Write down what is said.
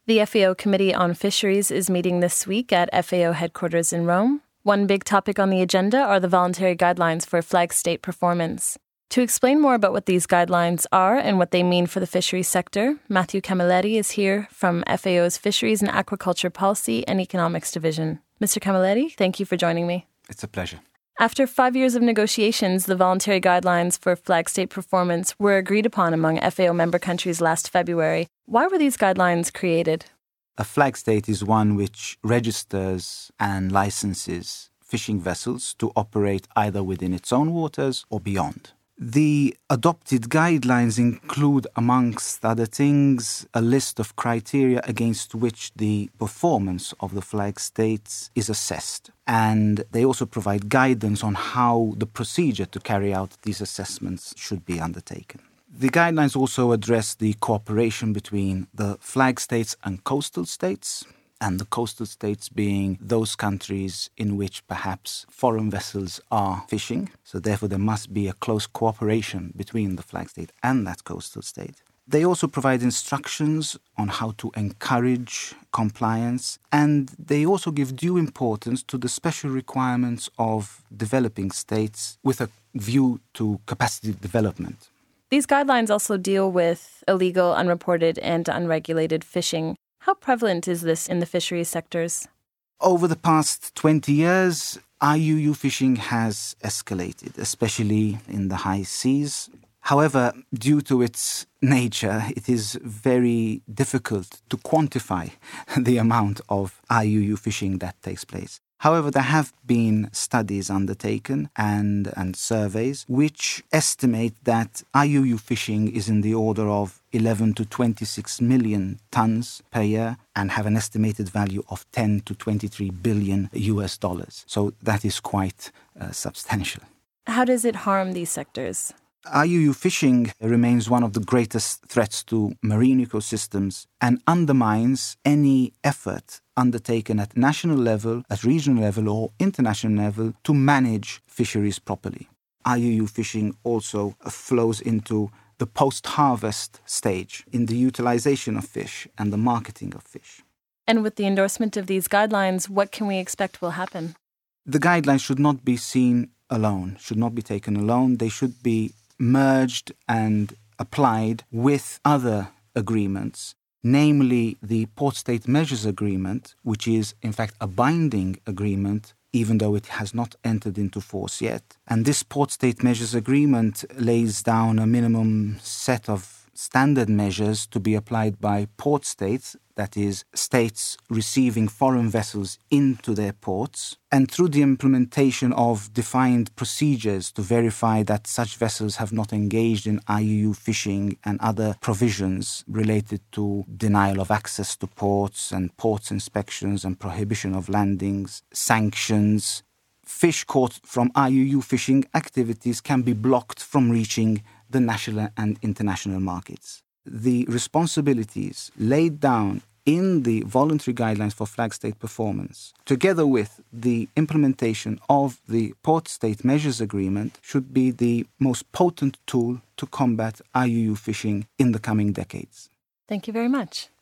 The FAO Committee on Fisheries is meeting this week at FAO headquarters in Rome. One big topic on the agenda are the voluntary guidelines for flag state performance. To explain more about what these guidelines are and what they mean for the fisheries sector, Matthew Camilleri is here from FAO's Fisheries and Aquaculture Policy and Economics Division. Mr. Camilleri, thank you for joining me. It's a pleasure. After 5 years of negotiations, the voluntary guidelines for flag state performance were agreed upon among FAO member countries last February. Why were these guidelines created? A flag state is one which registers and licenses fishing vessels to operate either within its own waters or beyond. The adopted guidelines include, amongst other things, a list of criteria against which the performance of the flag states is assessed. And they also provide guidance on how the procedure to carry out these assessments should be undertaken. The guidelines also address the cooperation between the flag states and coastal states, and the coastal states being those countries in which perhaps foreign vessels are fishing. So therefore there must be a close cooperation between the flag state and that coastal state. They also provide instructions on how to encourage compliance, and they also give due importance to the special requirements of developing states with a view to capacity development. These guidelines also deal with illegal, unreported, and unregulated fishing. How prevalent is this in the fisheries sectors? Over the past 20 years, IUU fishing has escalated, especially in the high seas. However, due to its nature, it is very difficult to quantify the amount of IUU fishing that takes place. However, there have been studies undertaken and surveys which estimate that IUU fishing is in the order of 11 to 26 million tons per year and have an estimated value of 10 to 23 billion US dollars. So that is quite substantial. How does it harm these sectors? IUU fishing remains one of the greatest threats to marine ecosystems and undermines any effort undertaken at national level, at regional level or international level to manage fisheries properly. IUU fishing also flows into the post-harvest stage in the utilization of fish and the marketing of fish. And with the endorsement of these guidelines, what can we expect will happen? The guidelines should not be seen alone, should not be taken alone. They should be merged and applied with other agreements, namely the Port State Measures Agreement, which is in fact a binding agreement, even though it has not entered into force yet. And this Port State Measures Agreement lays down a minimum set of standard measures to be applied by port states, that is, states receiving foreign vessels into their ports, and through the implementation of defined procedures to verify that such vessels have not engaged in IUU fishing and other provisions related to denial of access to ports and ports inspections and prohibition of landings, sanctions. Fish caught from IUU fishing activities can be blocked from reaching the national and international markets. The responsibilities laid down in the voluntary guidelines for flag state performance, together with the implementation of the Port State Measures Agreement, should be the most potent tool to combat IUU fishing in the coming decades. Thank you very much.